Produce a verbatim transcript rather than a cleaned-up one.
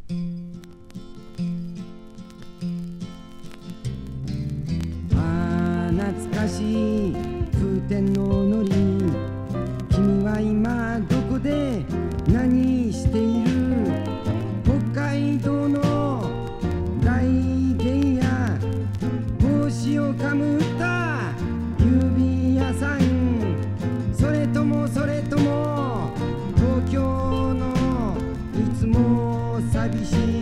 ああ懐かしい風天ののり、君は今どこで何している？北海道の大芸や帽子をかぶった指屋さん、それともそれとも東京のいつも寂しい